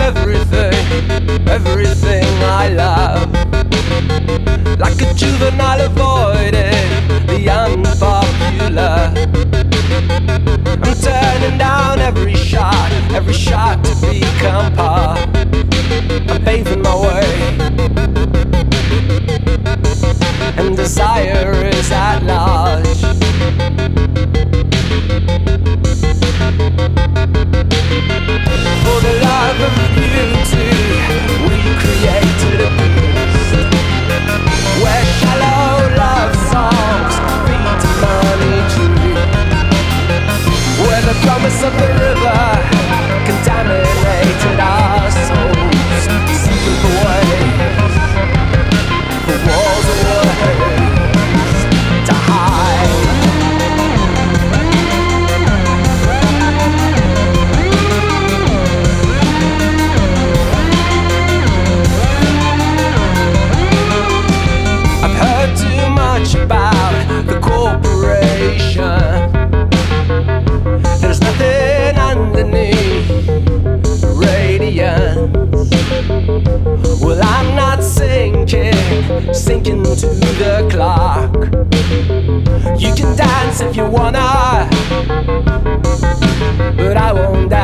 everything I love. Like a juvenile avoiding the unpopular. I'm turning down every shot to become par. I'm paving my way, and desire is at large. For the love of beauty, we created a beast where shallow love songs feed to money tree, where the promise of the river contaminated our souls, seeking for ways, for walls and ways to hide. About the corporation, there's nothing underneath radiance. Well, I'm not sinking to the clock. You can dance if you wanna, but I won't